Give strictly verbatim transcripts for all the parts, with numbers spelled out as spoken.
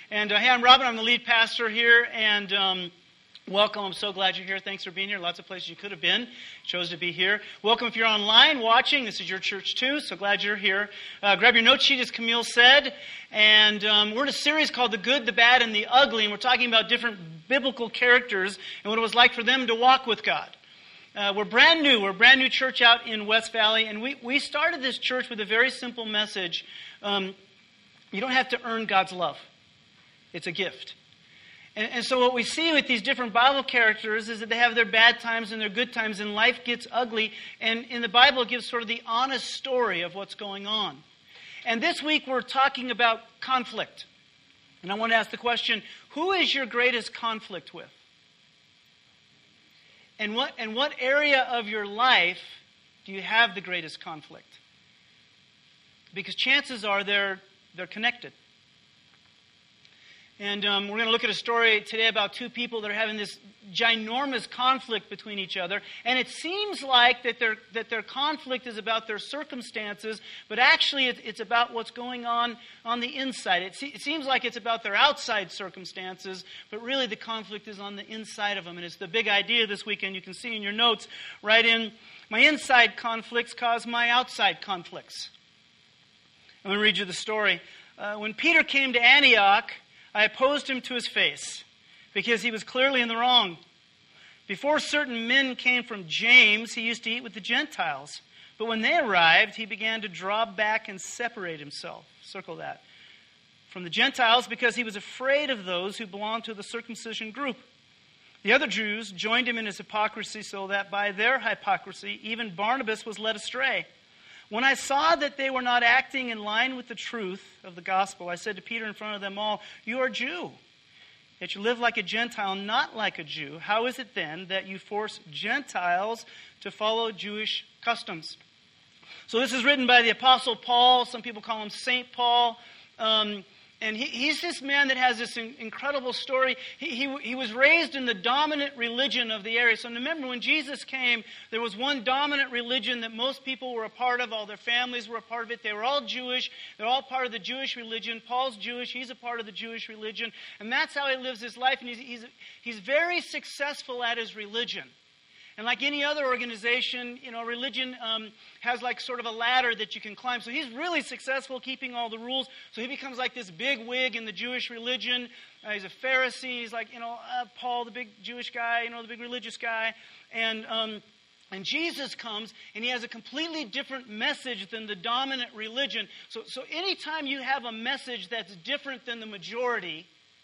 And uh, hey, I'm Robin. I'm the lead pastor here, and um, welcome. I'm so glad you're here. Thanks for being here. Lots of places you could have been. Chose to be here. Welcome if you're online watching. This is your church too, so glad you're here. Uh, grab your note sheet, as Camille said. And um, we're in a series called The Good, the Bad, and the Ugly, and we're talking about different biblical characters and what it was like for them to walk with God. Uh, we're brand new. We're a brand new church out in West Valley, and we, we started this church with a very simple message. Um, you don't have to earn God's love. It's a gift. And, and so what we see with these different Bible characters is that they have their bad times and their good times, and life gets ugly. And in the Bible, it gives sort of the honest story of what's going on. And this week, we're talking about conflict. And I want to ask the question, who is your greatest conflict with? And what, and what area of your life do you have the greatest conflict? Because chances are they're, they're connected. And um, we're going to look at a story today about two people that are having this ginormous conflict between each other. And it seems like that their, that their conflict is about their circumstances, but actually it, it's about what's going on on the inside. It, se- it seems like it's about their outside circumstances, but really the conflict is on the inside of them. And it's the big idea this weekend. You can see in your notes, right in, my inside conflicts cause my outside conflicts. I'm going to read you the story. Uh, when Peter came to Antioch, I opposed him to his face, because he was clearly in the wrong. Before certain men came from James, he used to eat with the Gentiles. But when they arrived, he began to draw back and separate himself. Circle that. From the Gentiles, because he was afraid of those who belonged to the circumcision group. The other Jews joined him in his hypocrisy, so that by their hypocrisy, even Barnabas was led astray. When I saw that they were not acting in line with the truth of the gospel, I said to Peter in front of them all, "You are a Jew, yet you live like a Gentile, not like a Jew. How is it then that you force Gentiles to follow Jewish customs?" So this is written by the Apostle Paul. Some people call him Saint Paul. Um, and he, he's this man that has this in, incredible story. He, he, he was raised in the dominant religion of the area. So remember, when Jesus came, there was one dominant religion that most people were a part of. All their families were a part of it. They were all Jewish. They're all part of the Jewish religion. Paul's Jewish. He's a part of the Jewish religion. And that's how he lives his life. And he's, he's, he's very successful at his religion. And like any other organization, you know, religion um, has like sort of a ladder that you can climb. So he's really successful keeping all the rules. So he becomes like this big wig in the Jewish religion. Uh, he's a Pharisee. He's like, you know, uh, Paul, the big Jewish guy, you know, the big religious guy. And um, and Jesus comes, and he has a completely different message than the dominant religion. So, so anytime you have a message that's different than the majority,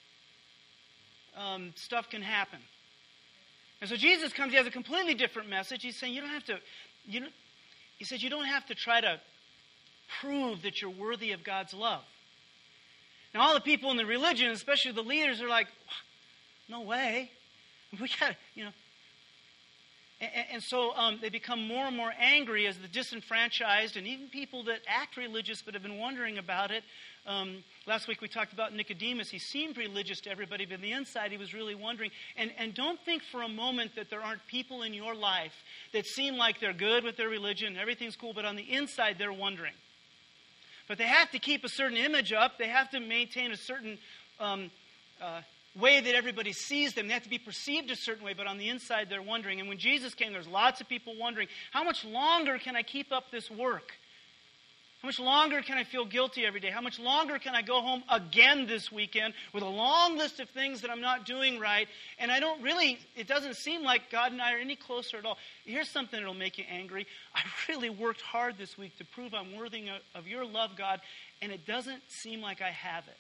um, stuff can happen. And so Jesus comes, he has a completely different message. He's saying you don't have to, you know, he says you don't have to try to prove that you're worthy of God's love. Now all the people in the religion, especially the leaders, are like, no way. We got to, you know. And, and so um, they become more and more angry as the disenfranchised and even people that act religious but have been wondering about it. Um, last week we talked about Nicodemus. He seemed religious to everybody, but on the inside he was really wondering. And, and don't think for a moment that there aren't people in your life that seem like they're good with their religion, everything's cool, but on the inside they're wondering. But they have to keep a certain image up. They have to maintain a certain um, uh, way that everybody sees them. They have to be perceived a certain way, but on the inside they're wondering. And when Jesus came, there's lots of people wondering, how much longer can I keep up this work? How much longer can I feel guilty every day? How much longer can I go home again this weekend with a long list of things that I'm not doing right? And I don't really, it doesn't seem like God and I are any closer at all. Here's something that'll make you angry. I really worked hard this week to prove I'm worthy of your love, God, and it doesn't seem like I have it.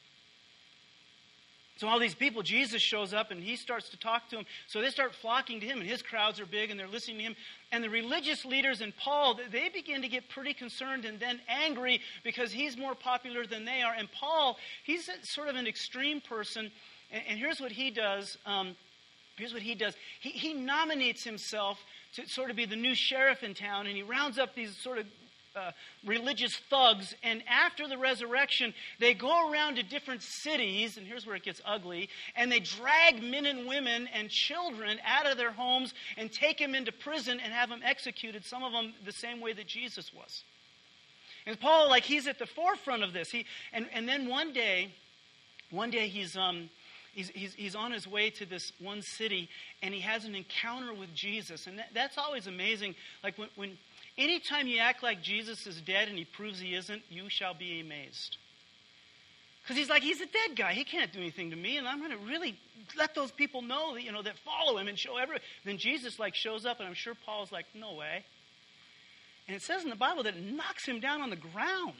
So all these people, Jesus shows up and he starts to talk to them. So they start flocking to him, and his crowds are big and they're listening to him. And the religious leaders and Paul, they begin to get pretty concerned and then angry because he's more popular than they are. And Paul, he's sort of an extreme person. And, and here's what he does. Um, here's what he does. He, he nominates himself to sort of be the new sheriff in town, and he rounds up these sort of Uh, religious thugs, and after the resurrection, they go around to different cities, and here's where it gets ugly, and they drag men and women and children out of their homes and take them into prison and have them executed, some of them the same way that Jesus was. And Paul, like, he's at the forefront of this. He and, and then one day, one day he's, um, he's, he's, he's on his way to this one city, and he has an encounter with Jesus. And that, that's always amazing. Like when, when anytime you act like Jesus is dead and he proves he isn't, you shall be amazed. Because he's like, he's a dead guy. He can't do anything to me, and I'm going to really let those people know that, you know, that follow him and show everyone. Then Jesus like shows up, and I'm sure Paul's like, no way. And it says in the Bible that it knocks him down on the ground.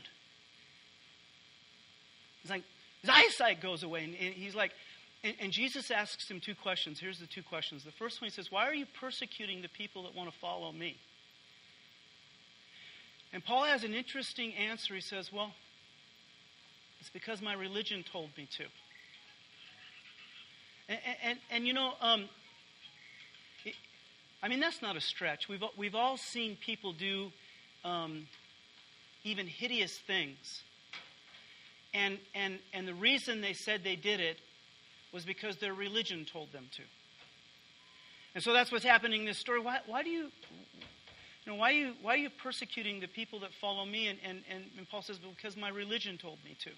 It's like his eyesight goes away, and, and he's like, and, and Jesus asks him two questions. Here's the two questions. The first one, he says, why are you persecuting the people that want to follow me? And Paul has an interesting answer. He says, well, it's because my religion told me to. And, and, and you know, um, it, I mean, that's not a stretch. We've, we've all seen people do um, even hideous things. And, and, and the reason they said they did it was because their religion told them to. And so that's what's happening in this story. Why, why do you... You know, why are you, why are you persecuting the people that follow me? And, and, and Paul says, because my religion told me to.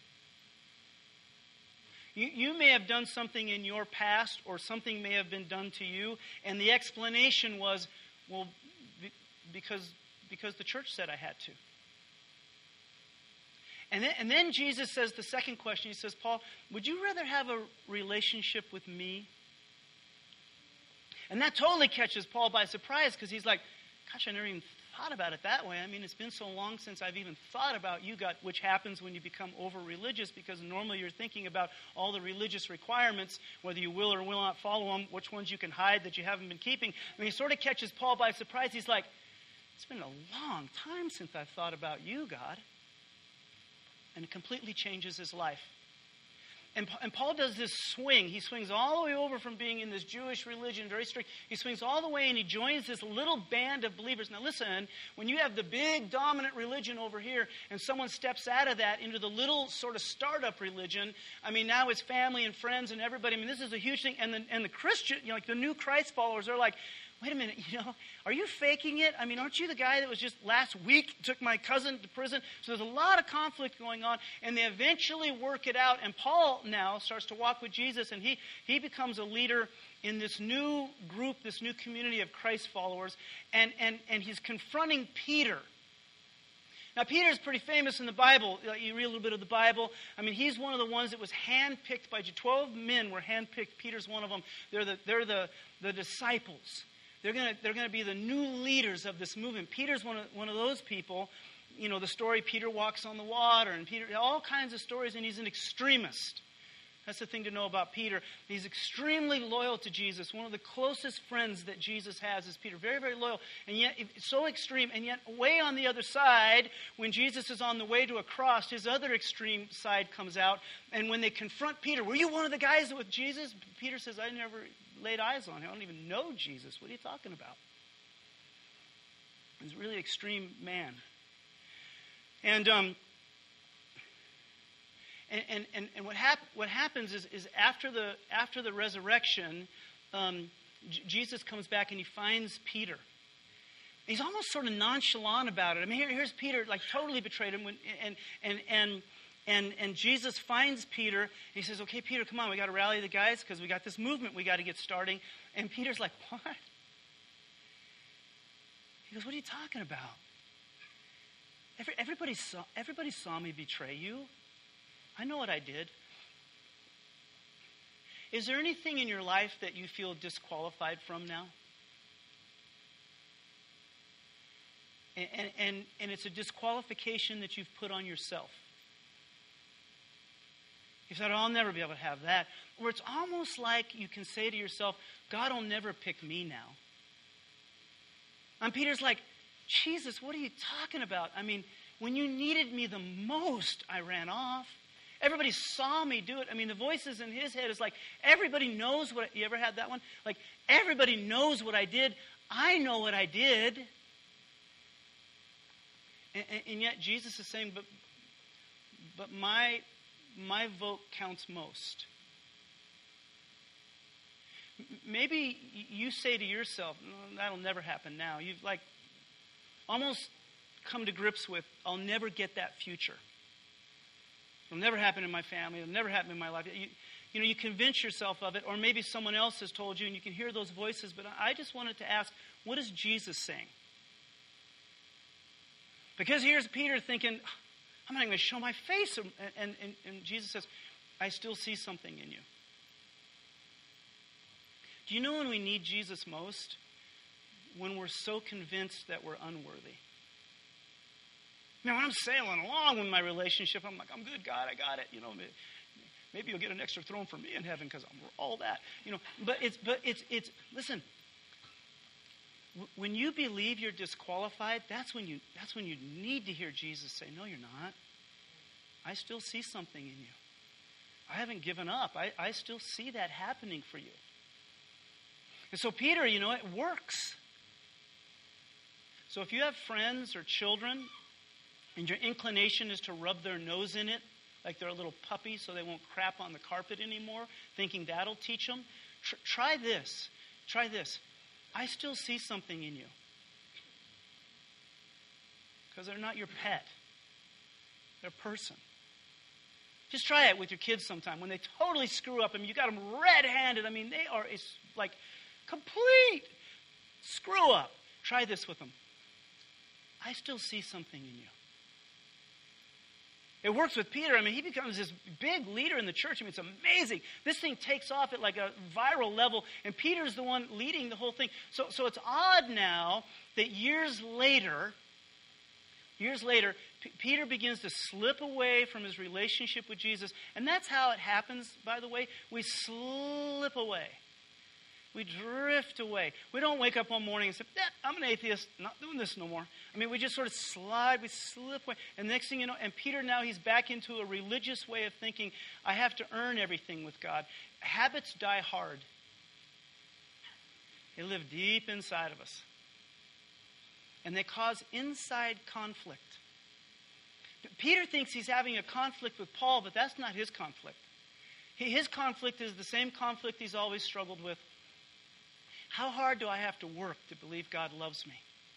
You, you may have done something in your past, or something may have been done to you, and the explanation was, well, because, because the church said I had to. And then, and then Jesus says the second question, he says, Paul, would you rather have a relationship with me? And that totally catches Paul by surprise, because he's like, gosh, I never even thought about it that way. I mean, it's been so long since I've even thought about you, God, which happens when you become over-religious, because normally you're thinking about all the religious requirements, whether you will or will not follow them, which ones you can hide that you haven't been keeping. I mean, he sort of catches Paul by surprise. He's like, it's been a long time since I've thought about you, God. And it completely changes his life. And, and Paul does this swing. He swings all the way over from being in this Jewish religion, very strict. He swings all the way and he joins this little band of believers. Now listen, when you have the big dominant religion over here and someone steps out of that into the little sort of startup religion, I mean, now it's family and friends and everybody. I mean, this is a huge thing. And the, and the Christian, you know, like the new Christ followers are like, wait a minute, you know, are you faking it? I mean, aren't you the guy that was just last week took my cousin to prison? So there's a lot of conflict going on, and they eventually work it out. And Paul now starts to walk with Jesus, and he, he becomes a leader in this new group, this new community of Christ followers, and, and, and he's confronting Peter. Now, Peter's pretty famous in the Bible. You read a little bit of the Bible. I mean, he's one of the ones that was handpicked by twelve men were handpicked. Peter's one of them. They're the, they're the, the disciples. They're going to they're going to be the new leaders of this movement. Peter's one of, one of those people. You know, the story, Peter walks on the water, and Peter, all kinds of stories, and he's an extremist. That's the thing to know about Peter. He's extremely loyal to Jesus. One of the closest friends that Jesus has is Peter. Very, very loyal. And yet, so extreme. And yet, way on the other side, when Jesus is on the way to a cross, his other extreme side comes out. And when they confront Peter, were you one of the guys with Jesus? Peter says, I never laid eyes on him. I don't even know Jesus. What are you talking about? He's a really extreme man. And, um... And, and, and, and what, hap- what happens is, is after the after the resurrection, um, J- Jesus comes back and he finds Peter. He's almost sort of nonchalant about it. I mean, here, here's Peter, like totally betrayed him. When, and, and, and, and, and Jesus finds Peter. And he says, okay, Peter, come on, we got to rally the guys because we got this movement we got to get starting. And Peter's like, what? He goes, what are you talking about? Every, everybody, saw, everybody saw me betray you. I know what I did. Is there anything in your life that you feel disqualified from now? And, and, and, and it's a disqualification that you've put on yourself. You said, oh, I'll never be able to have that. Or it's almost like you can say to yourself, God will never pick me now. And Peter's like, Jesus, what are you talking about? I mean, when you needed me the most, I ran off. Everybody saw me do it. I mean, the voices in his head is like, everybody knows what... You ever had that one? Like, everybody knows what I did. I know what I did. And, and, and yet Jesus is saying, but but my my vote counts most. Maybe you say to yourself, no, that'll never happen now. You've like almost come to grips with, I'll never get that future. It'll never happen in my family. It'll never happen in my life. You, you know, you convince yourself of it, or maybe someone else has told you, and you can hear those voices. But I just wanted to ask, what is Jesus saying? Because here's Peter thinking, I'm not going to show my face. And, and, and, and Jesus says, I still see something in you. Do you know when we need Jesus most? When we're so convinced that we're unworthy. Now, when I'm sailing along with my relationship, I'm like, I'm good, God, I got it. You know, maybe you'll get an extra throne for me in heaven because I'm all that. You know, but it's, but it's, it's. Listen. When you believe you're disqualified, that's when you, that's when you need to hear Jesus say, no, you're not. I still see something in you. I haven't given up. I, I still see that happening for you. And so Peter, you know, it works. So if you have friends or children, and your inclination is to rub their nose in it, like they're a little puppy so they won't crap on the carpet anymore, thinking that'll teach them, tr- try this. Try this. I still see something in you. Because they're not your pet. They're a person. Just try it with your kids sometime. When they totally screw up, I mean, you got them red-handed. I mean, they are, it's like complete screw up. Try this with them. I still see something in you. It works with Peter. I mean, he becomes this big leader in the church. I mean, it's amazing. This thing takes off at like a viral level, and Peter's the one leading the whole thing. So, so it's odd now that years later, years later, P- Peter begins to slip away from his relationship with Jesus. And that's how it happens, by the way. We slip away. We drift away. We don't wake up one morning and say, eh, I'm an atheist, not doing this no more. I mean, we just sort of slide, we slip away. And the next thing you know, and Peter now he's back into a religious way of thinking, I have to earn everything with God. Habits die hard. They live deep inside of us. And they cause inside conflict. Peter thinks he's having a conflict with Paul, but that's not his conflict. His conflict is the same conflict he's always struggled with. How hard do I have to work to believe God loves me?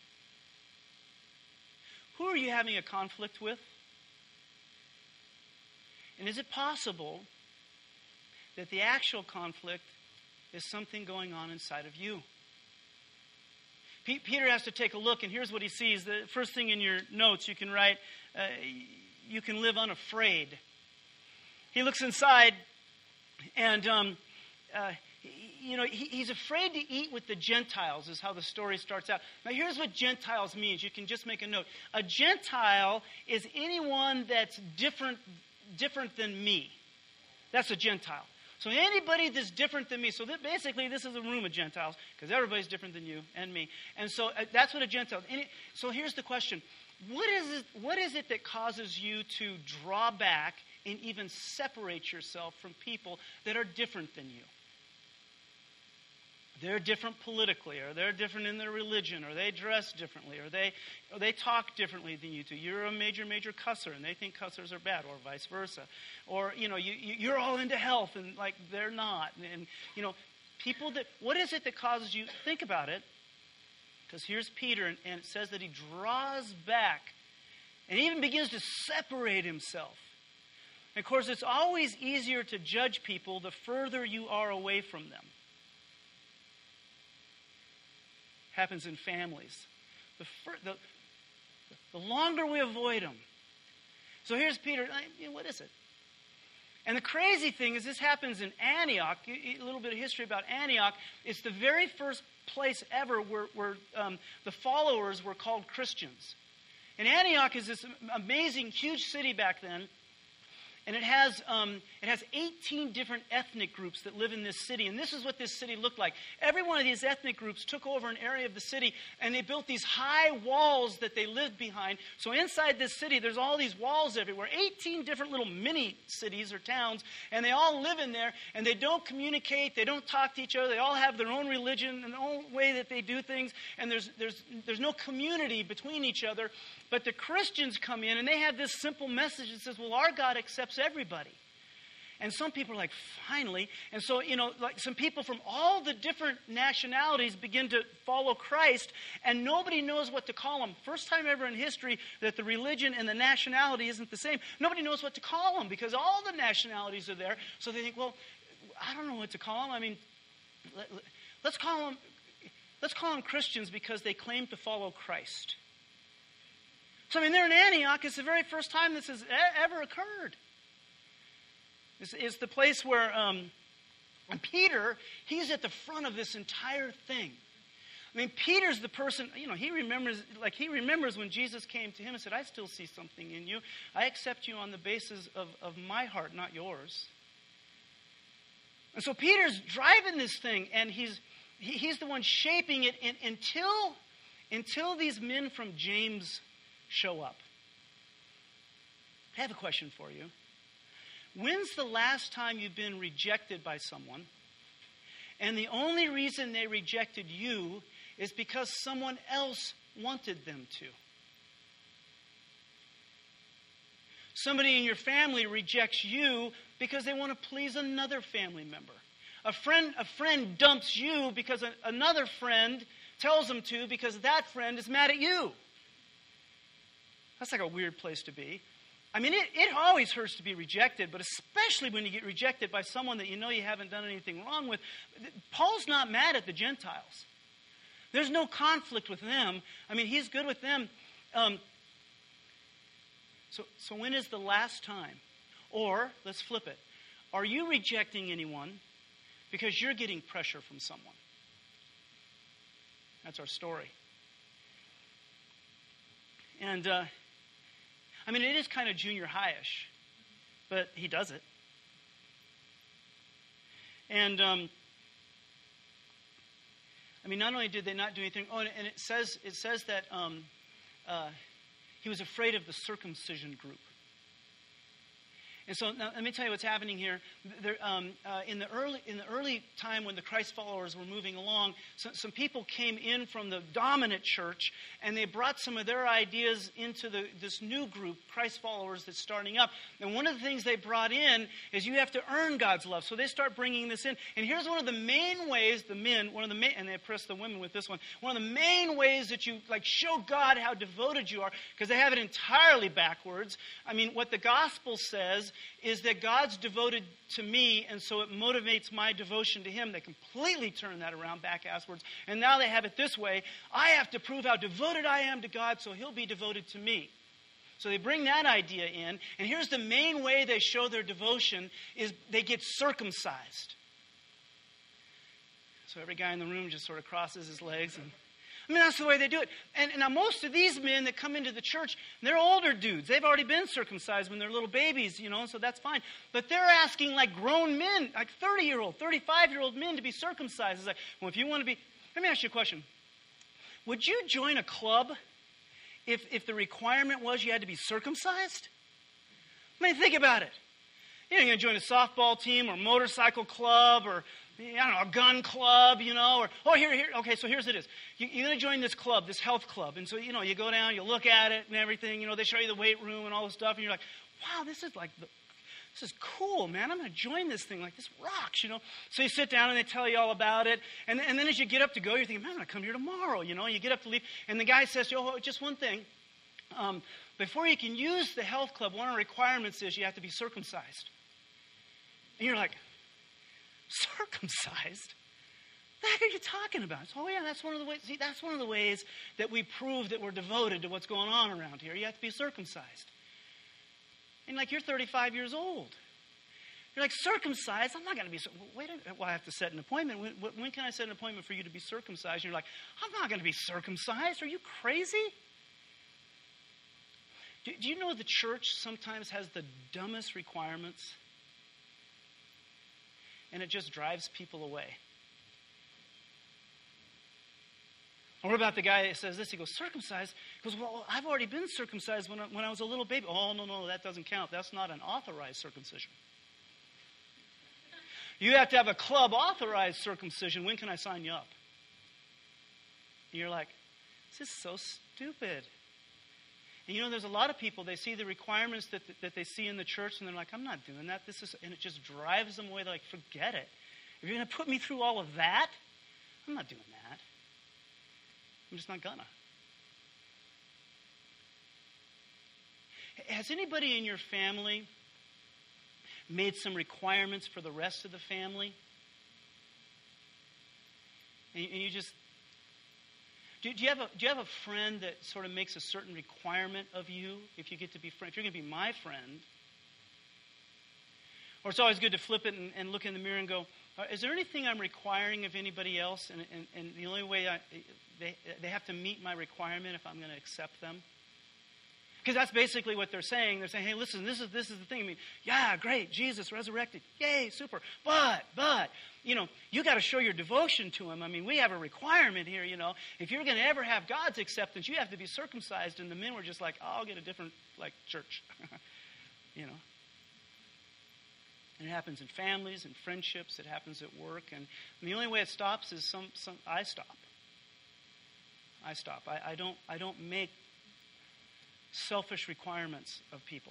Who are you having a conflict with? And is it possible that the actual conflict is something going on inside of you? P- Peter has to take a look, and here's what he sees. The first thing in your notes you can write, uh, you can live unafraid. He looks inside, and um, uh, you know, he, he's afraid to eat with the Gentiles, is how the story starts out. Now, here's what Gentiles means. You can just make a note. A Gentile is anyone that's different, different than me. That's a Gentile. So anybody that's different than me. So that basically, this is a room of Gentiles, because everybody's different than you and me. And so uh, that's what a Gentile is. So here's the question. What is it, what is it that causes you to draw back and even separate yourself from people that are different than you? They're different politically, or they're different in their religion, or they dress differently, or they or they talk differently than you do. You're a major, major cusser, and they think cussers are bad, or vice versa. Or, you know, you, you, you're all into health, and, like, they're not. And, and, you know, people that, what is it that causes you, think about it, because here's Peter, and, and it says that he draws back, and even begins to separate himself. And, of course, it's always easier to judge people the further you are away from them. Happens in families. The, fir- the, the longer we avoid them. So here's Peter. I, what is it? And the crazy thing is this happens in Antioch. A little bit of history about Antioch. It's the very first place ever where, where um, the followers were called Christians. And Antioch is this amazing, huge city back then. And it has um, it has eighteen different ethnic groups that live in this city. And this is what this city looked like. Every one of these ethnic groups took over an area of the city, and they built these high walls that they lived behind. So inside this city, there's all these walls everywhere. eighteen different little mini cities or towns, and they all live in there, and they don't communicate. They don't talk to each other. They all have their own religion and their own way that they do things, and there's there's there's no community between each other. But the Christians come in, and they have this simple message that says, well, our God accepts everybody. And some people are like, finally. And so, you know, like some people from all the different nationalities begin to follow Christ, and nobody knows what to call them. First time ever in history that the religion and the nationality isn't the same. Nobody knows what to call them because all the nationalities are there. So they think, well, I don't know what to call them. I mean, let, let's call them, let's call them Christians because they claim to follow Christ. So, I mean, they're in Antioch. It's the very first time this has e- ever occurred. It's, it's the place where um, Peter, he's at the front of this entire thing. I mean, Peter's the person, you know, he remembers, like he remembers when Jesus came to him and said, I still see something in you. I accept you on the basis of, of my heart, not yours. And so Peter's driving this thing, and he's he, he's the one shaping it in, until, until these men from James show up. I have a question for you. When's the last time you've been rejected by someone, and the only reason they rejected you is because someone else wanted them to? Somebody in your family rejects you because they want to please another family member. A friend, a friend dumps you because a, another friend tells them to because that friend is mad at you. That's like a weird place to be. I mean, it, it always hurts to be rejected, but especially when you get rejected by someone that you know you haven't done anything wrong with. Paul's not mad at the Gentiles. There's no conflict with them. I mean, he's good with them. Um, so, so when is the last time? Or, let's flip it. Are you rejecting anyone because you're getting pressure from someone? That's our story. And, uh, I mean, it is kind of junior high-ish, but he does it. And, um, I mean, not only did they not do anything, oh, and it says it says that um, uh, he was afraid of the circumcision group. And so now, let me tell you what's happening here. There, um, uh, in the early in the early time when the Christ followers were moving along, so, some people came in from the dominant church, and they brought some of their ideas into the, this new group, Christ followers, that's starting up. And one of the things they brought in is you have to earn God's love. So they start bringing this in. And here's one of the main ways the men, one of the main, and they impress the women with this one. One of the main ways that you like show God how devoted you are, because they have it entirely backwards. I mean, what the gospel says is that God's devoted to me, and so it motivates my devotion to him. They completely turn that around back asswards. And now they have it this way. I have to prove how devoted I am to God, so he'll be devoted to me. So they bring that idea in. And here's the main way they show their devotion is they get circumcised. So every guy in the room just sort of crosses his legs and I mean, that's the way they do it. And, and now most of these men that come into the church, they're older dudes. They've already been circumcised when they're little babies, you know, so that's fine. But they're asking like grown men, like thirty-year-old, thirty-five-year-old men to be circumcised. It's like, well, if you want to be... Let me ask you a question. Would you join a club if, if the requirement was you had to be circumcised? I mean, think about it. You know, you're going to join a softball team or motorcycle club or... I don't know, a gun club, you know, or, oh, here, here, okay, so here's it is. You, you're going to join this club, this health club. And so, you know, you go down, you look at it and everything, you know, they show you the weight room and all this stuff. And you're like, wow, this is like, the, this is cool, man. I'm going to join this thing. Like, this rocks, you know. So you sit down and they tell you all about it. And, and then as you get up to go, you're thinking, man, I'm going to come here tomorrow, you know. You get up to leave. And the guy says, oh, just one thing. Um, before you can use the health club, one of the requirements is you have to be circumcised. And you're like, circumcised? What are you talking about? Oh yeah, that's one of the ways. See, that's one of the ways that we prove that we're devoted to what's going on around here. You have to be circumcised. And like you're thirty-five years old. You're like, circumcised? I'm not going to be. Wait a minute. Well, I have to set an appointment. When, when can I set an appointment for you to be circumcised? And you're like, I'm not going to be circumcised. Are you crazy? Do, do you know the church sometimes has the dumbest requirements? And it just drives people away. Or what about the guy that says this? He goes, circumcised? He goes, well, I've already been circumcised when I, when I was a little baby. Oh, no, no, that doesn't count. That's not an authorized circumcision. You have to have a club authorized circumcision. When can I sign you up? And you're like, this is so stupid. And you know, there's a lot of people, they see the requirements that, that they see in the church, and they're like, I'm not doing that. This is, and it just drives them away. They're like, forget it. If you're going to put me through all of that, I'm not doing that. I'm just not gonna. Has anybody in your family made some requirements for the rest of the family? And you just, do, do you have a do you have a friend that sort of makes a certain requirement of you if you get to be friend? If you're going to be my friend, or it's always good to flip it and, and look in the mirror and go, is there anything I'm requiring of anybody else? And, and, and the only way I, they they have to meet my requirement if I'm going to accept them. Because that's basically what they're saying. They're saying, hey, listen, this is this is the thing. I mean, yeah, great, Jesus resurrected. Yay, super. But, but, you know, you got to show your devotion to him. I mean, we have a requirement here, you know. If you're going to ever have God's acceptance, you have to be circumcised. And the men were just like, oh, I'll get a different, like, church. You know. And it happens in families and friendships. It happens at work. And, and the only way it stops is some, some I stop. I stop. I, I don't I don't make selfish requirements of people.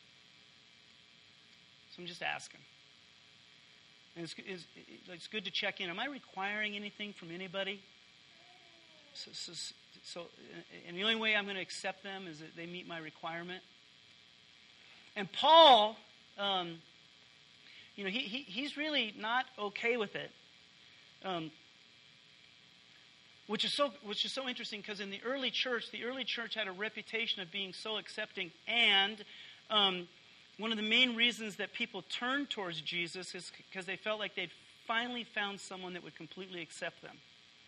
So I'm just asking. And it's, it's, it's good to check in. Am I requiring anything from anybody? So, so, so, and the only way I'm going to accept them is that they meet my requirement. And Paul, um, you know, he, he he's really not okay with it. Um, Which is so, which is so interesting because in the early church, the early church had a reputation of being so accepting, and um, one of the main reasons that people turned towards Jesus is because they felt like they'd finally found someone that would completely accept them.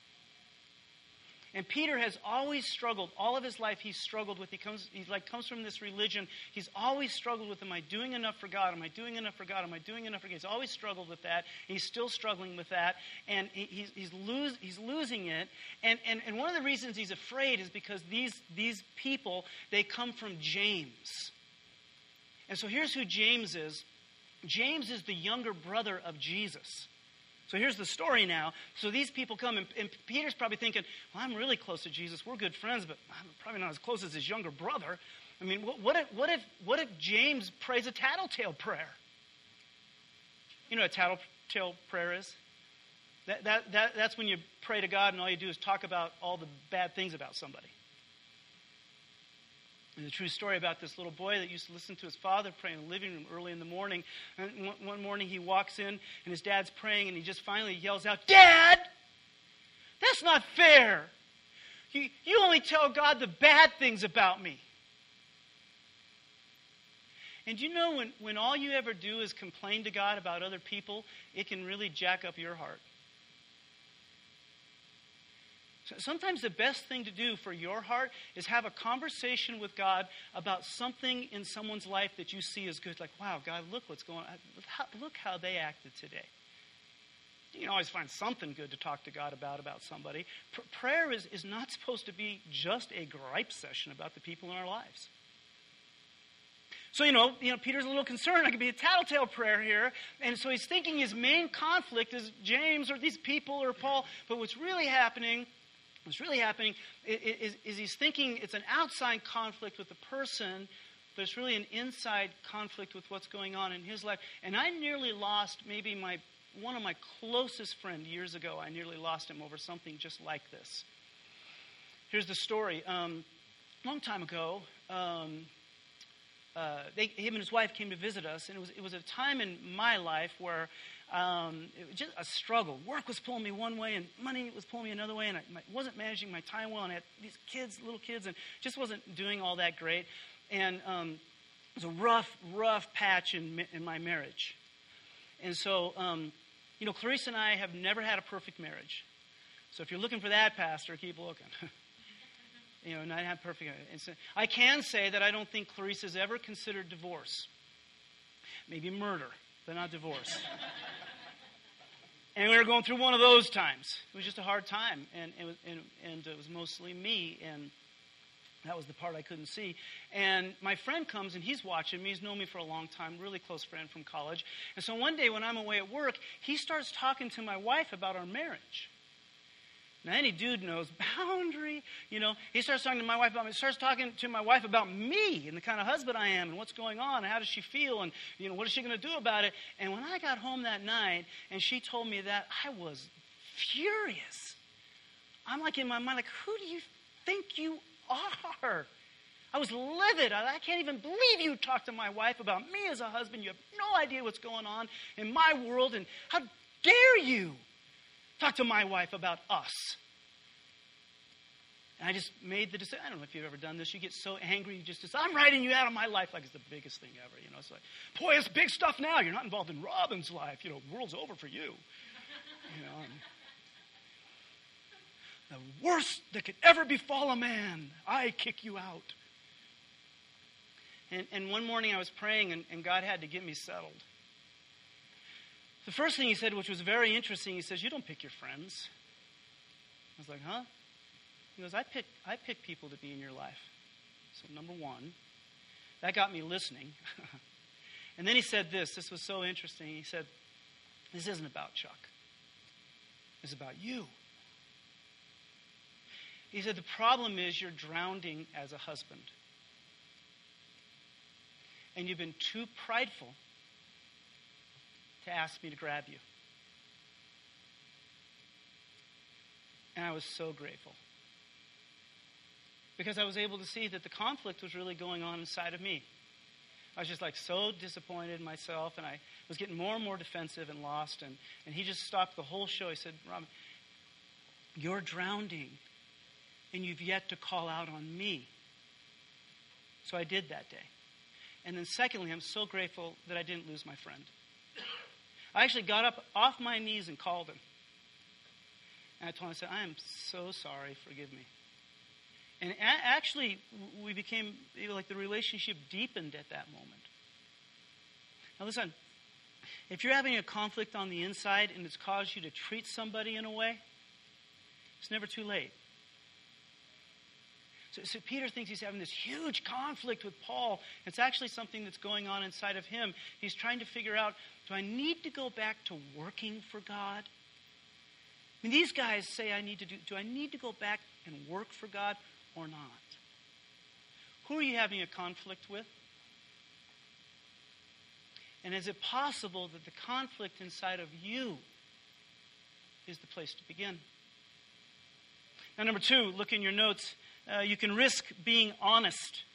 And Peter has always struggled. All of his life, he's struggled with. He comes, he's like comes from this religion. He's always struggled with, am I doing enough for God? Am I doing enough for God? Am I doing enough for God? He's always struggled with that. He's still struggling with that. And he, he's, he's, lose, he's losing it. And, and, and one of the reasons he's afraid is because these, these people, they come from James. And so here's who James is. James is the younger brother of Jesus. So here's the story now. So these people come, and, and Peter's probably thinking, well, I'm really close to Jesus. We're good friends, but I'm probably not as close as his younger brother. I mean, what, what, if, what, if, what if James prays a tattletale prayer? You know what a tattletale prayer is? That, that, that, that's when you pray to God and all you do is talk about all the bad things about somebody. There's a true story about this little boy that used to listen to his father pray in the living room early in the morning. And one, one morning he walks in and his dad's praying and he just finally yells out, Dad, that's not fair. You, you only tell God the bad things about me. And you know when, when all you ever do is complain to God about other people, it can really jack up your heart. Sometimes the best thing to do for your heart is have a conversation with God about something in someone's life that you see as good. Like, wow, God, look what's going on. Look how they acted today. You can always find something good to talk to God about, about somebody. P- prayer is, is not supposed to be just a gripe session about the people in our lives. So, you know, you know, Peter's a little concerned. I could be a tattletale prayer here. And so he's thinking his main conflict is James or these people or Paul. But what's really happening... What's really happening is, is he's thinking it's an outside conflict with the person, but it's really an inside conflict with what's going on in his life. And I nearly lost maybe my one of my closest friends years ago. I nearly lost him over something just like this. Here's the story. Um, a long time ago, um, uh, they, him and his wife came to visit us, and it was it was a time in my life where Um, it was just a struggle. Work was pulling me one way and money was pulling me another way, and I wasn't managing my time well, and I had these kids, little kids, and just wasn't doing all that great. And um, it was a rough, rough patch in, in my marriage. And so, um, you know, Clarissa and I have never had a perfect marriage. So if you're looking for that, Pastor, keep looking. You know, not have perfect. And so I can say that I don't think Clarissa's ever considered divorce. Maybe murder, but not divorce. And we were going through one of those times. It was just a hard time, and it was, and, and it was mostly me, and that was the part I couldn't see. And my friend comes, and he's watching me. He's known me for a long time, really close friend from college. And so one day when I'm away at work, he starts talking to my wife about our marriage. Now, any dude knows boundary. You know, he starts talking to my wife about me. He starts talking to my wife about me and the kind of husband I am and what's going on and how does she feel and, you know, what is she going to do about it? And when I got home that night and she told me that, I was furious. I'm like in my mind, like, who do you think you are? I was livid. I, I can't even believe you talked to my wife about me as a husband. You have no idea what's going on in my world. And how dare you talk to my wife about us? And I just made the decision. I don't know if you've ever done this. You get so angry, you just decide, I'm writing you out of my life like it's the biggest thing ever. You know, it's like, boy, it's big stuff now. You're not involved in Robin's life. You know, the world's over for you. You know, and the worst that could ever befall a man, I kick you out. And, and one morning I was praying, and, and God had to get me settled. The first thing he said, which was very interesting, he says, you don't pick your friends. I was like, huh? He goes, I pick, I pick people to be in your life. So number one, that got me listening. And then he said this. This was so interesting. He said, this isn't about Chuck. It's about you. He said, the problem is you're drowning as a husband. And you've been too prideful to ask me to grab you. And I was so grateful. Because I was able to see that the conflict was really going on inside of me. I was just like so disappointed in myself, and I was getting more and more defensive and lost. And, and he just stopped the whole show. He said, Robin, you're drowning, and you've yet to call out on me. So I did that day. And then secondly, I'm so grateful that I didn't lose my friend. I actually got up off my knees and called him. And I told him, I said, I am so sorry, forgive me. And a- actually, we became, you know, like the relationship deepened at that moment. Now listen, if you're having a conflict on the inside and it's caused you to treat somebody in a way, it's never too late. So, so Peter thinks he's having this huge conflict with Paul. It's actually something that's going on inside of him. He's trying to figure out, do I need to go back to working for God? I mean, these guys say I need to do, do I need to go back and work for God or not? Who are you having a conflict with? And is it possible that the conflict inside of you is the place to begin? Now, number two, look in your notes. Uh, you can risk being honest.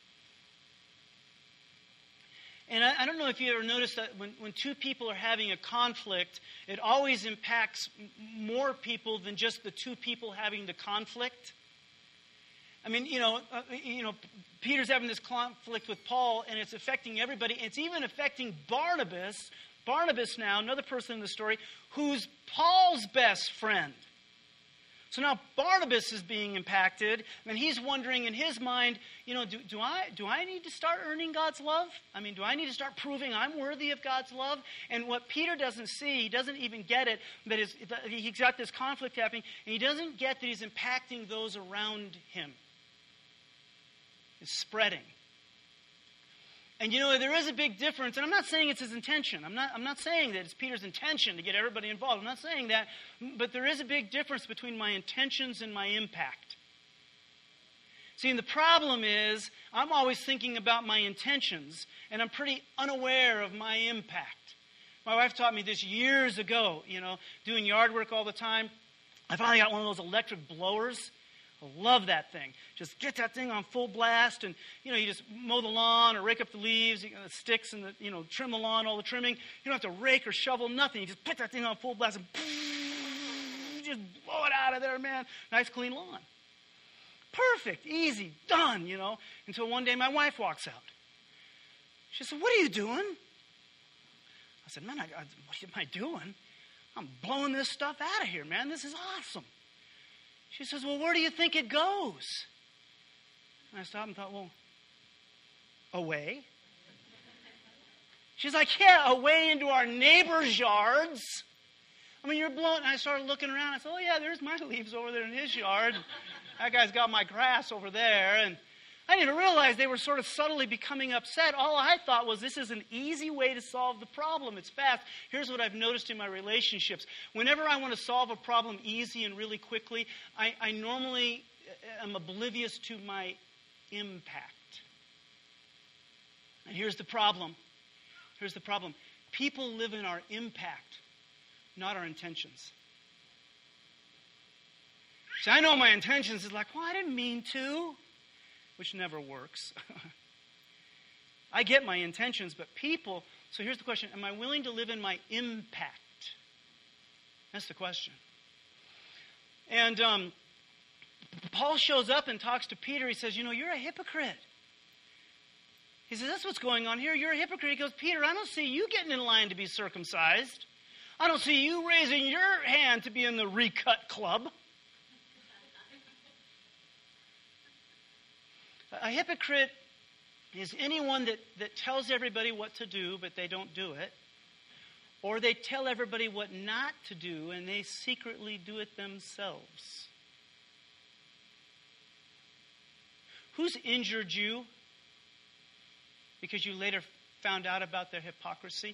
And I, I don't know if you ever noticed that when, when two people are having a conflict, it always impacts m- more people than just the two people having the conflict. I mean, you know, uh, you know, Peter's having this conflict with Paul, and it's affecting everybody. It's even affecting Barnabas. Barnabas now, another person in the story, who's Paul's best friend. So now Barnabas is being impacted, and he's wondering in his mind, you know, do, do I do I need to start earning God's love? I mean, do I need to start proving I'm worthy of God's love? And what Peter doesn't see, he doesn't even get it, that is, that he's got this conflict happening, and he doesn't get that he's impacting those around him. It's spreading. And you know, there is a big difference, and I'm not saying it's his intention. I'm not, I'm not saying that it's Peter's intention to get everybody involved. I'm not saying that, but there is a big difference between my intentions and my impact. See, and the problem is, I'm always thinking about my intentions, and I'm pretty unaware of my impact. My wife taught me this years ago, you know, doing yard work all the time. I finally got one of those electric blowers. I love that thing. Just get that thing on full blast, and you know, you just mow the lawn or rake up the leaves, you know, the sticks, and the, you know, trim the lawn, all the trimming. You don't have to rake or shovel, nothing. You just put that thing on full blast and just blow it out of there, man. Nice clean lawn. Perfect, easy, done. You know. Until one day my wife walks out. She said, "What are you doing?" I said, "Man, I, I, what am I doing? I'm blowing this stuff out of here, man. This is awesome." She says, "Well, where do you think it goes?" And I stopped and thought, well, away? She's like, "Yeah, away into our neighbors' yards. I mean, you're blowing." And I started looking around. I said, "Oh, yeah, there's my leaves over there in his yard. That guy's got my grass over there." And I didn't realize they were sort of subtly becoming upset. All I thought was, this is an easy way to solve the problem. It's fast. Here's what I've noticed in my relationships. Whenever I want to solve a problem easy and really quickly, I, I normally am oblivious to my impact. And here's the problem. Here's the problem. People live in our impact, not our intentions. See, I know my intentions is like, well, I didn't mean to. Which never works. I get my intentions, but people, so here's the question, am I willing to live in my impact? That's the question. And um, Paul shows up and talks to Peter. He says, you know, you're a hypocrite. He says, that's what's going on here. You're a hypocrite. He goes, Peter, I don't see you getting in line to be circumcised. I don't see you raising your hand to be in the recut club. A hypocrite is anyone that, that tells everybody what to do, but they don't do it. Or they tell everybody what not to do, and they secretly do it themselves. Who's injured you because you later found out about their hypocrisy?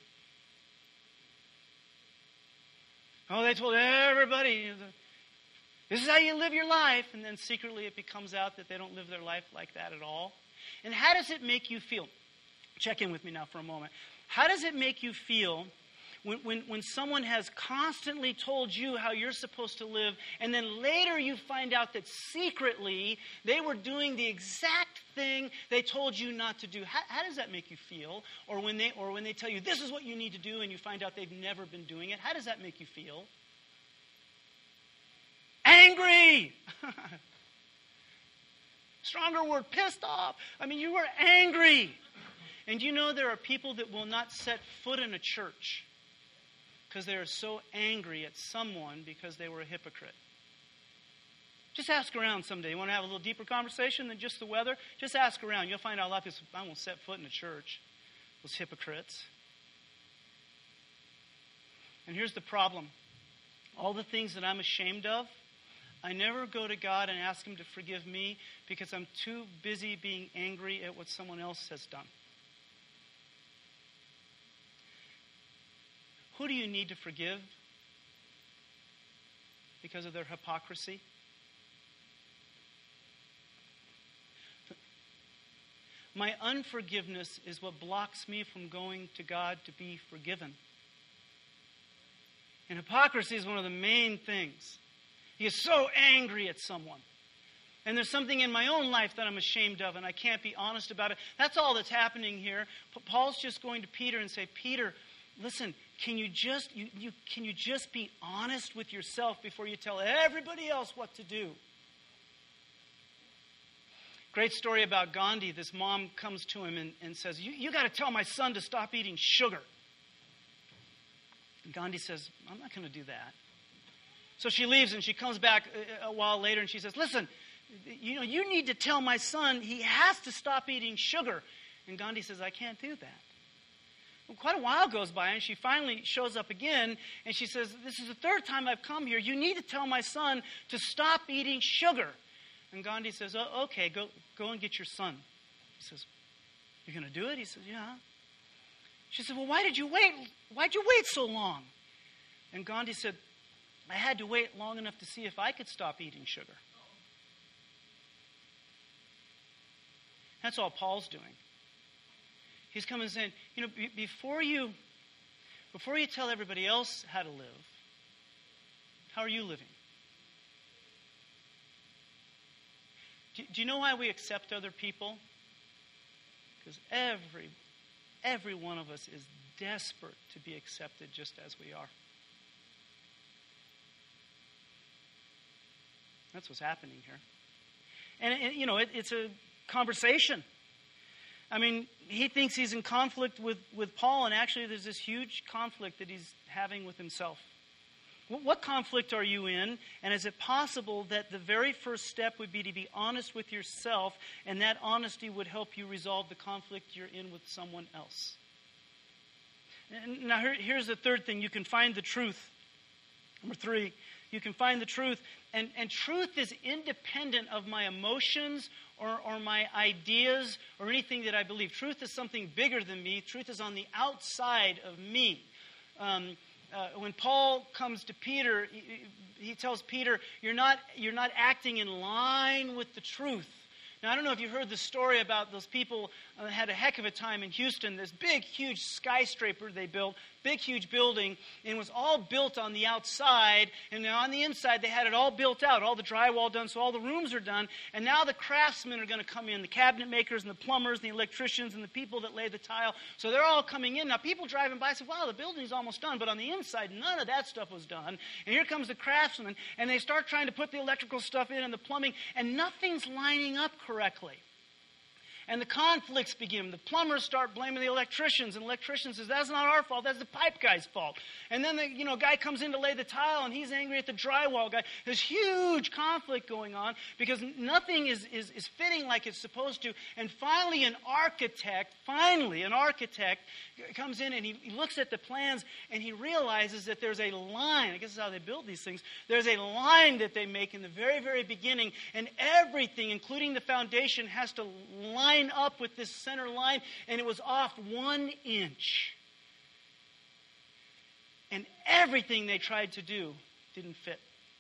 Oh, they told everybody, this is how you live your life. And then secretly it becomes out that they don't live their life like that at all. And how does it make you feel? Check in with me now for a moment. How does it make you feel when, when, when someone has constantly told you how you're supposed to live, and then later you find out that secretly they were doing the exact thing they told you not to do? How, how does that make you feel? Or when they or when they tell you this is what you need to do and you find out they've never been doing it, how does that make you feel? Angry! Stronger word, pissed off. I mean, you were angry. And you know there are people that will not set foot in a church because they are so angry at someone because they were a hypocrite. Just ask around someday. You want to have a little deeper conversation than just the weather? Just ask around. You'll find out a lot of people, I won't set foot in a church. Those hypocrites. And here's the problem. All the things that I'm ashamed of, I never go to God and ask Him to forgive me because I'm too busy being angry at what someone else has done. Who do you need to forgive because of their hypocrisy? My unforgiveness is what blocks me from going to God to be forgiven. And hypocrisy is one of the main things. He is so angry at someone. And there's something in my own life that I'm ashamed of, and I can't be honest about it. That's all that's happening here. Paul's just going to Peter and say, Peter, listen, can you just you, you can you just be honest with yourself before you tell everybody else what to do? Great story about Gandhi. This mom comes to him and, and says, you, you got to tell my son to stop eating sugar. And Gandhi says, I'm not going to do that. So she leaves and she comes back a, a while later and she says, listen, you know, you need to tell my son he has to stop eating sugar. And Gandhi says, I can't do that. Well, quite a while goes by and she finally shows up again and she says, this is the third time I've come here. You need to tell my son to stop eating sugar. And Gandhi says, oh, okay, go, go and get your son. He says, you're going to do it? He says, yeah. She said, well, why did you wait? Why'd you wait so long? And Gandhi said, I had to wait long enough to see if I could stop eating sugar. That's all Paul's doing. He's coming and saying, you know, b- before you, before you tell everybody else how to live, how are you living? Do, do you know why we accept other people? Because every, every one of us is desperate to be accepted just as we are. That's what's happening here. And, and you know, it, it's a conversation. I mean, he thinks he's in conflict with, with Paul, and actually there's this huge conflict that he's having with himself. What, what conflict are you in? And is it possible that the very first step would be to be honest with yourself, and that honesty would help you resolve the conflict you're in with someone else? And now here, here's the third thing. You can find the truth. Number three, you can find the truth. And, and truth is independent of my emotions or, or my ideas or anything that I believe. Truth is something bigger than me. Truth is on the outside of me. Um, uh, when Paul comes to Peter, he, he tells Peter, you're not, you're not acting in line with the truth. Now, I don't know if you heard the story about those people uh, had a heck of a time in Houston. This big, huge skyscraper they built, big, huge building, and it was all built on the outside. And now on the inside, they had it all built out, all the drywall done, so all the rooms are done. And now the craftsmen are going to come in, the cabinet makers and the plumbers, and the electricians, and the people that lay the tile. So they're all coming in. Now, people driving by say, wow, the building's almost done. But on the inside, none of that stuff was done. And here comes the craftsmen, and they start trying to put the electrical stuff in and the plumbing, and nothing's lining up correctly. And the conflicts begin. The plumbers start blaming the electricians, and the electrician says, that's not our fault, that's the pipe guy's fault. And then the you know guy comes in to lay the tile, and he's angry at the drywall guy. There's huge conflict going on because nothing is, is, is fitting like it's supposed to. And finally an architect, finally an architect comes in, and he, he looks at the plans, and he realizes that there's a line. I guess that's how they build these things. There's a line that they make in the very, very beginning, and everything, including the foundation, has to line up with this center line, and it was off one inch. And everything they tried to do didn't fit.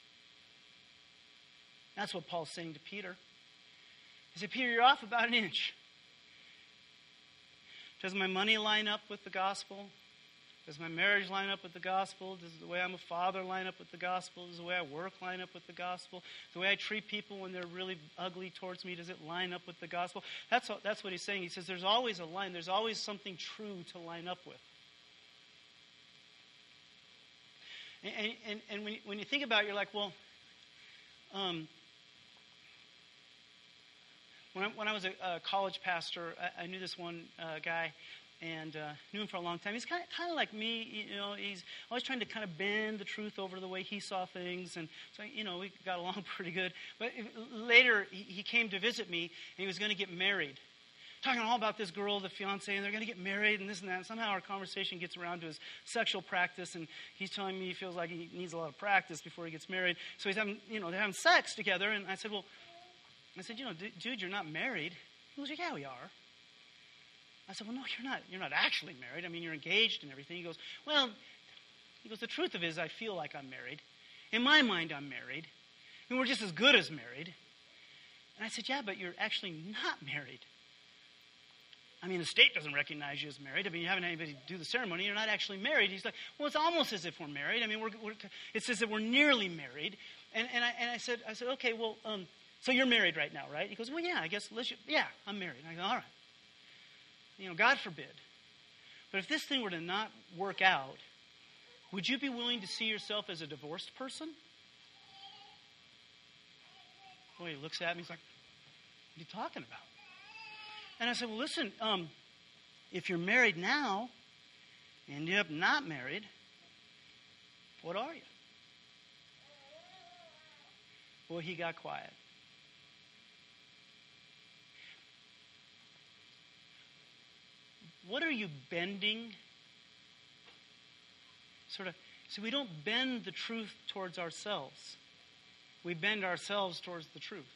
That's what Paul's saying to Peter. He said, Peter, you're off about an inch. Does my money line up with the gospel? Does my marriage line up with the gospel? Does the way I'm a father line up with the gospel? Does the way I work line up with the gospel? The way I treat people when they're really ugly towards me, does it line up with the gospel? That's, all, that's what he's saying. He says there's always a line. There's always something true to line up with. And, and, and when, you, when you think about it, you're like, well, um, when, I, when I was a, a college pastor, I, I knew this one uh, guy, and uh, knew him for a long time. He's kind of, kind of like me, you know, he's always trying to kind of bend the truth over the way he saw things, and so, you know, we got along pretty good. But later, he, he came to visit me, and he was going to get married. Talking all about this girl, the fiance, and they're going to get married, and this and that. And somehow our conversation gets around to his sexual practice, and he's telling me he feels like he needs a lot of practice before he gets married. So he's having, you know, they're having sex together, and I said, well, I said, you know, dude, you're not married. He goes, yeah, we are. I said, well, no, you're not. You're not actually married. I mean, you're engaged and everything. He goes, well, he goes, the truth of it is I feel like I'm married. In my mind, I'm married. And we're just as good as married. And I said, yeah, but you're actually not married. I mean, the state doesn't recognize you as married. I mean, you haven't had anybody do the ceremony. You're not actually married. He's like, well, it's almost as if we're married. I mean, we're, we're, it's as if we're nearly married. And, and, I, and I said, I said, okay, well, um, so you're married right now, right? He goes, well, yeah, I guess, let's, yeah, I'm married. And I go, all right. You know, God forbid. But if this thing were to not work out, would you be willing to see yourself as a divorced person? Boy, he looks at me, he's like, what are you talking about? And I said, well, listen, um, if you're married now, and you end up not married, what are you? Boy, he got quiet. What are you bending? Sort of, so we don't bend the truth towards ourselves. We bend ourselves towards the truth.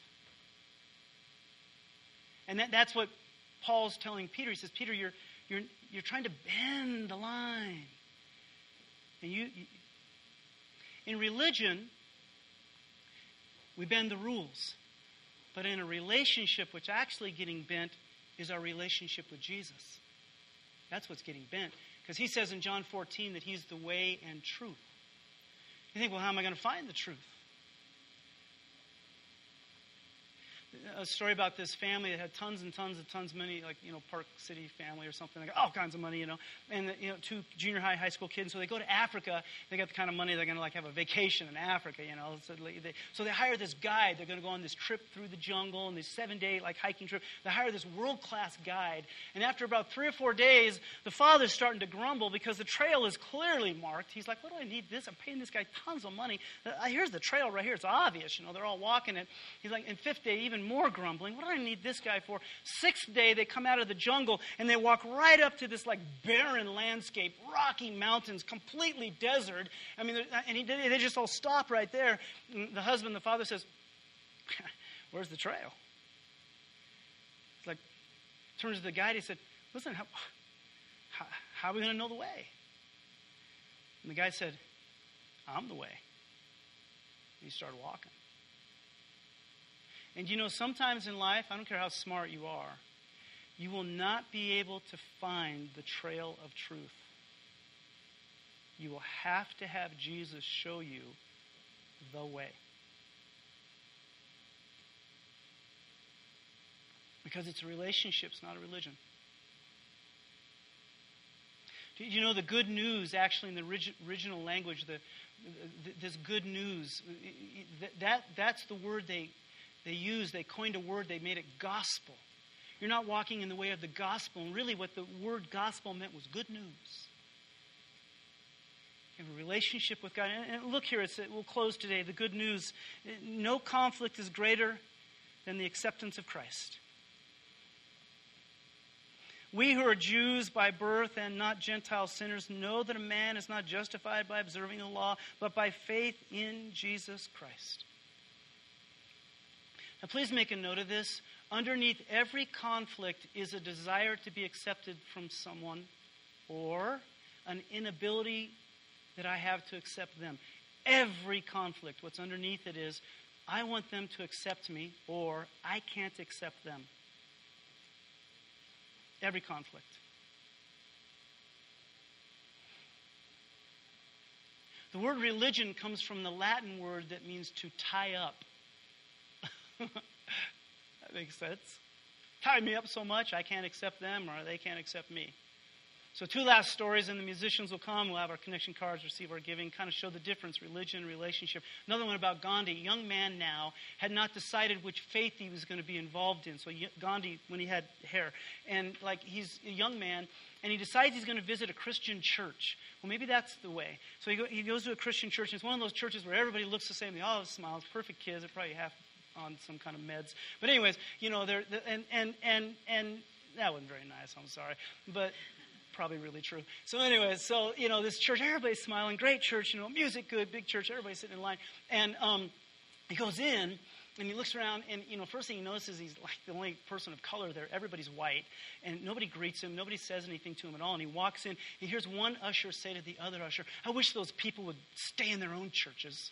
And that, that's what Paul's telling Peter. He says, Peter, you're, you're, you're trying to bend the line. And you, you, in religion, we bend the rules. But in a relationship, what's actually getting bent is our relationship with Jesus. That's what's getting bent. Because he says in John fourteen that he's the way and truth. You think, well, how am I going to find the truth? A story about this family that had tons and tons and tons of money, like, you know, Park City family or something. They got all kinds of money, you know. And, you know, two junior high, high school kids. So they go to Africa. They got the kind of money they're going to, like, have a vacation in Africa, you know. So they, so they hire this guide. They're going to go on this trip through the jungle and this seven-day, like, hiking trip. They hire this world-class guide. And after about three or four days, the father's starting to grumble because the trail is clearly marked. He's like, what do I need this? I'm paying this guy tons of money. Uh, here's the trail right here. It's obvious, you know. They're all walking it. He's like, in fifth day, even more grumbling. What do I need this guy for? Sixth day, they come out of the jungle and they walk right up to this like barren landscape, rocky mountains, completely desert. I mean, and he, they just all stop right there. And the husband, the father says, where's the trail? It's like, turns to the guide, he said, listen, how, how, how are we going to know the way? And the guy said, I'm the way. And he started walking. And you know, sometimes in life, I don't care how smart you are, you will not be able to find the trail of truth. You will have to have Jesus show you the way. Because it's a relationship, it's not a religion. Do you know the good news, actually, in the original language, the, the, this good news, that, that's the word they, they used. They coined a word, they made it gospel. You're not walking in the way of the gospel. And really what the word gospel meant was good news. You have a relationship with God. And look here, it's, we'll close today. The good news, no conflict is greater than the acceptance of Christ. We who are Jews by birth and not Gentile sinners know that a man is not justified by observing the law, but by faith in Jesus Christ. Now please make a note of this. Underneath every conflict is a desire to be accepted from someone or an inability that I have to accept them. Every conflict, what's underneath it is, I want them to accept me or I can't accept them. Every conflict. The word religion comes from the Latin word that means to tie up. That makes sense. Tie me up so much I can't accept them or they can't accept me. So two last stories, and the musicians will come. We'll have our connection cards, receive our giving, kind of show the difference, religion, relationship. Another one about Gandhi. A young man now had not decided which faith he was going to be involved in. So Gandhi, when he had hair, and like he's a young man, and he decides he's going to visit a Christian church. Well, maybe that's the way. So he, go, he goes to a Christian church, and it's one of those churches where everybody looks the same. They all have smiles, perfect kids. They're probably half on some kind of meds. But anyways, you know, they're, they're and, and, and, and that wasn't very nice, I'm sorry. But probably really true. So anyways, so, you know, this church, everybody's smiling, great church, you know, music good, big church, everybody's sitting in line. And um, he goes in, and he looks around, and, you know, first thing he notices, he's like the only person of color there. Everybody's white, and nobody greets him. Nobody says anything to him at all. And he walks in. He hears one usher say to the other usher, I wish those people would stay in their own churches.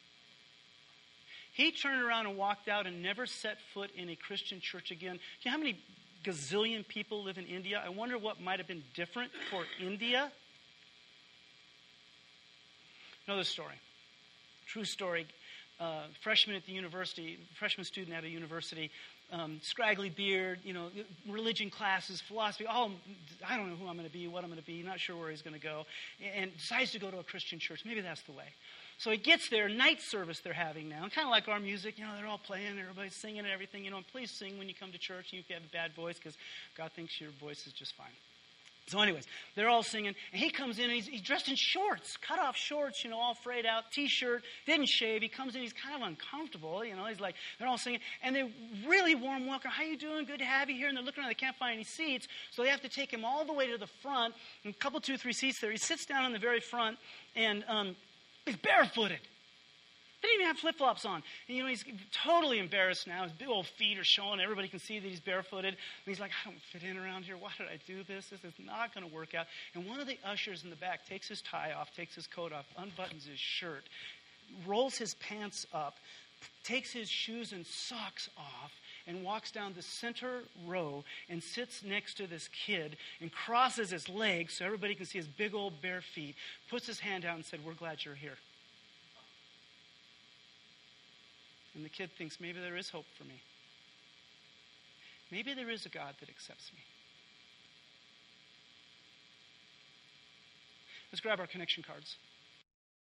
He turned around and walked out and never set foot in a Christian church again. Do you know how many gazillion people live in India? I wonder what might have been different for India. Another story. True story. Uh, freshman at the university, freshman student at a university, um, scraggly beard, you know, religion classes, philosophy, all, I don't know who I'm going to be, what I'm going to be, not sure where he's going to go, and decides to go to a Christian church. Maybe that's the way. So he gets there, night service they're having now, kind of like our music, you know, they're all playing, everybody's singing and everything, you know, and please sing when you come to church, even if you have a bad voice, because God thinks your voice is just fine. So anyways, they're all singing, and he comes in, and he's, he's dressed in shorts, cut-off shorts, you know, all frayed out, T-shirt, didn't shave. He comes in, he's kind of uncomfortable, you know, he's like, they're all singing, and they really warm welcome. How you doing? Good to have you here. And they're looking around, they can't find any seats, so they have to take him all the way to the front, and a couple, two, three seats there. He sits down in the very front, and um, he's barefooted. They didn't even have flip-flops on. And, you know, he's totally embarrassed now. His big old feet are showing. Everybody can see that he's barefooted. And he's like, I don't fit in around here. Why did I do this? This is not going to work out. And one of the ushers in the back takes his tie off, takes his coat off, unbuttons his shirt, rolls his pants up, takes his shoes and socks off, and walks down the center row and sits next to this kid and crosses his legs so everybody can see his big old bare feet, puts his hand out and said, we're glad you're here. And the kid thinks, maybe there is hope for me. Maybe there is a God that accepts me. Let's grab our connection cards.